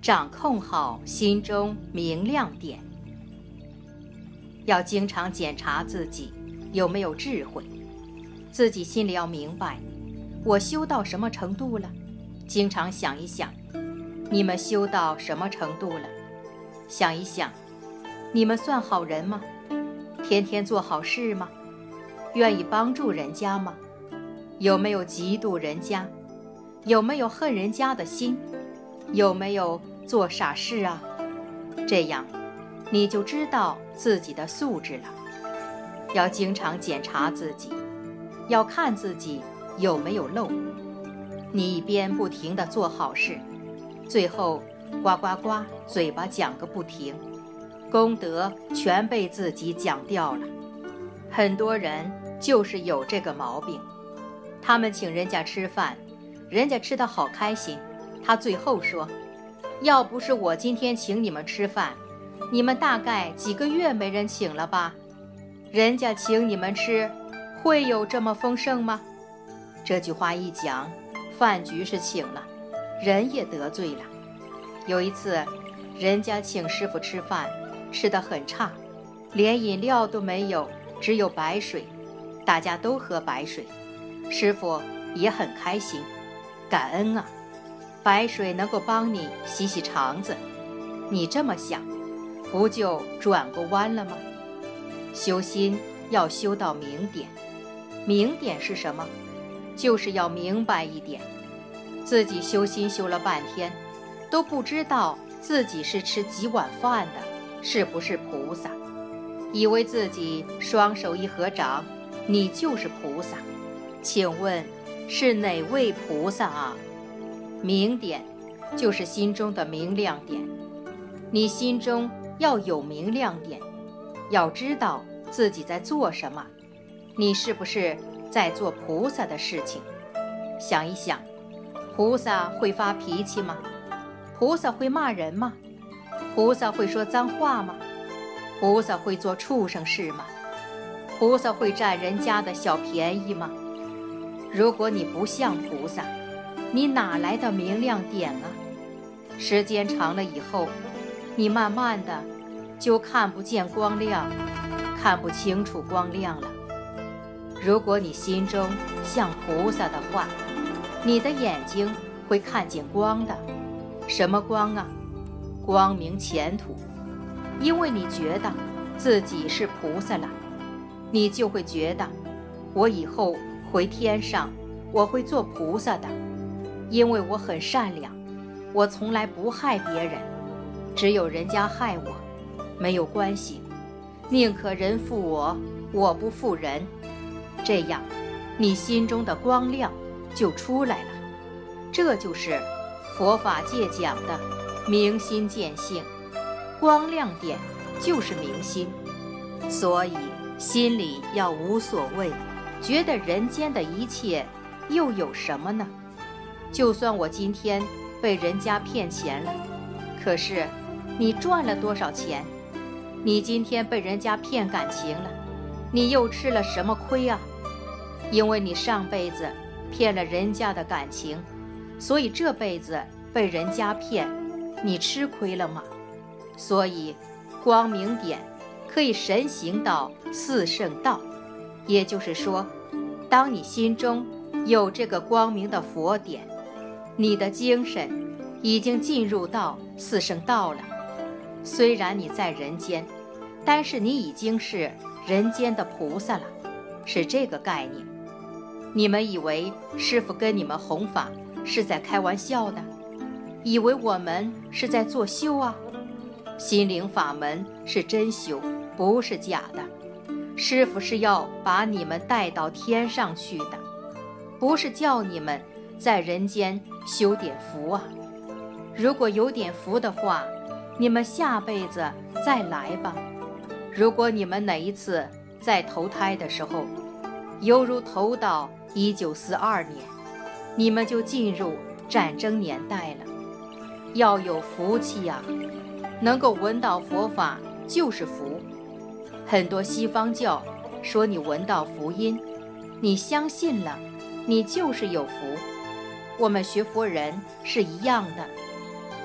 掌控好心中明亮点。要经常检查自己有没有智慧，自己心里要明白，我修到什么程度了？经常想一想，你们修到什么程度了？想一想，你们算好人吗？天天做好事吗？愿意帮助人家吗？有没有嫉妒人家？有没有恨人家的心？有没有做傻事啊？这样你就知道自己的素质了。要经常检查自己，要看自己有没有漏。你一边不停地做好事，最后呱呱呱嘴巴讲个不停，功德全被自己讲掉了。很多人就是有这个毛病，他们请人家吃饭，人家吃得好开心，他最后说，要不是我今天请你们吃饭，你们大概几个月没人请了吧？人家请你们吃，会有这么丰盛吗？这句话一讲，饭局是请了，人也得罪了。有一次，人家请师傅吃饭，吃得很差，连饮料都没有，只有白水，大家都喝白水。师傅也很开心，感恩啊，白水能够帮你洗洗肠子。你这么想，不就转过弯了吗？修心要修到明点，明点是什么？就是要明白一点，自己修心修了半天，都不知道自己是吃几碗饭的，是不是菩萨？以为自己双手一合掌，你就是菩萨。请问是哪位菩萨啊？明点就是心中的明亮点，你心中要有明亮点，要知道自己在做什么，你是不是在做菩萨的事情？想一想，菩萨会发脾气吗？菩萨会骂人吗？菩萨会说脏话吗？菩萨会做畜生事吗？菩萨会占人家的小便宜吗？如果你不像菩萨，你哪来的明亮点啊？时间长了以后，你慢慢的就看不见光亮，看不清楚光亮了。如果你心中像菩萨的话，你的眼睛会看见光的。什么光啊？光明前途。因为你觉得自己是菩萨了，你就会觉得，我以后回天上，我会做菩萨的，因为我很善良，我从来不害别人，只有人家害我，没有关系，宁可人负我，我不负人。这样，你心中的光亮就出来了。这就是佛法界讲的明心见性，光亮点就是明心。所以心里要无所谓，觉得人间的一切又有什么呢？就算我今天被人家骗钱了，可是你赚了多少钱？你今天被人家骗感情了，你又吃了什么亏啊？因为你上辈子骗了人家的感情，所以这辈子被人家骗，你吃亏了吗？所以光明点可以神行到四圣道，也就是说，当你心中有这个光明的佛点，你的精神已经进入到四圣道了。虽然你在人间，但是你已经是人间的菩萨了，是这个概念。你们以为师父跟你们弘法是在开玩笑的，以为我们是在作秀啊？心灵法门是真修，不是假的。师父是要把你们带到天上去的，不是叫你们在人间修点福啊。如果有点福的话，你们下辈子再来吧。如果你们哪一次在投胎的时候，犹如投到1942年，你们就进入战争年代了。要有福气啊，能够闻到佛法就是福。很多西方教说你闻到福音，你相信了，你就是有福。我们学佛人是一样的，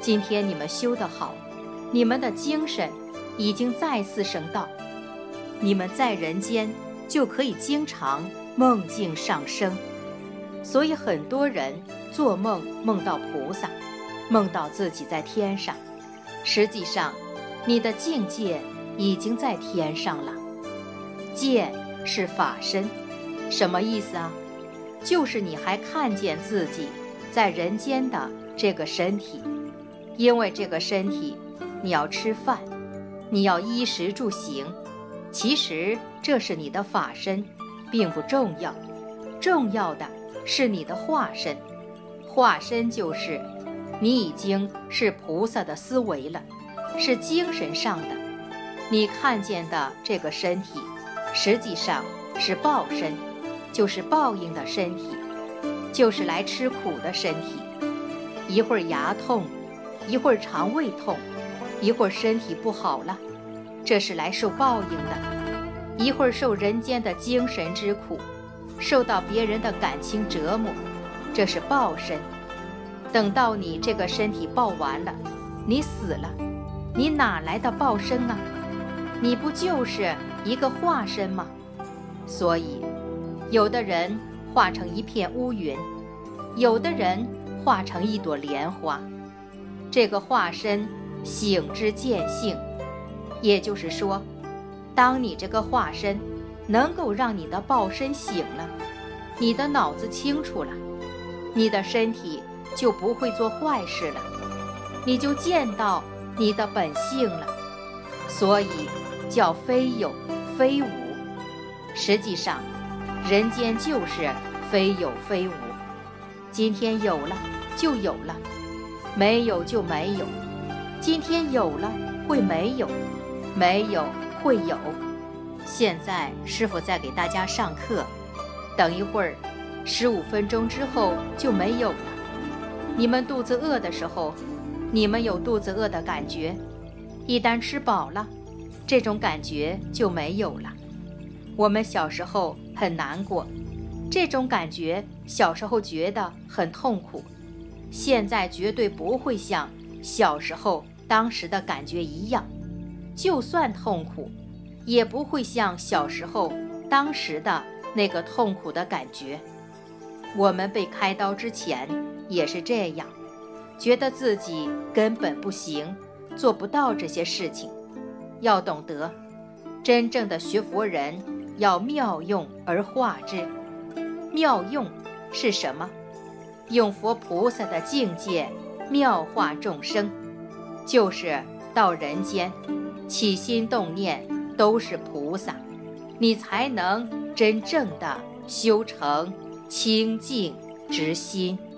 今天你们修得好，你们的精神已经再次升道，你们在人间就可以经常梦境上升。所以很多人做梦梦到菩萨，梦到自己在天上，实际上你的境界已经在天上了。见是法身，什么意思啊？就是你还看见自己在人间的这个身体，因为这个身体你要吃饭，你要衣食住行，其实这是你的法身，并不重要，重要的是你的化身。化身就是你已经是菩萨的思维了，是精神上的。你看见的这个身体实际上是报身，就是报应的身体，就是来吃苦的身体。一会儿牙痛，一会儿肠胃痛，一会儿身体不好了，这是来受报应的。一会儿受人间的精神之苦，受到别人的感情折磨，这是报身。等到你这个身体报完了，你死了，你哪来的报身啊？你不就是一个化身吗？所以有的人化成一片乌云，有的人化成一朵莲花。这个化身醒之见性，也就是说，当你这个化身能够让你的报身醒了，你的脑子清楚了，你的身体就不会做坏事了，你就见到你的本性了。所以叫非有非无。实际上人间就是非有非无，今天有了就有了，没有就没有。今天有了会没有，没有会有。现在师父在给大家上课，等一会儿15分钟之后就没有了。你们肚子饿的时候，你们有肚子饿的感觉，一旦吃饱了，这种感觉就没有了。我们小时候很难过，这种感觉小时候觉得很痛苦，现在绝对不会像小时候当时的感觉一样，就算痛苦，也不会像小时候当时的那个痛苦的感觉。我们被开刀之前也是这样，觉得自己根本不行，做不到这些事情。要懂得，真正的学佛人要妙用而化之。妙用是什么？用佛菩萨的境界妙化众生，就是到人间起心动念都是菩萨，你才能真正的修成清净之心。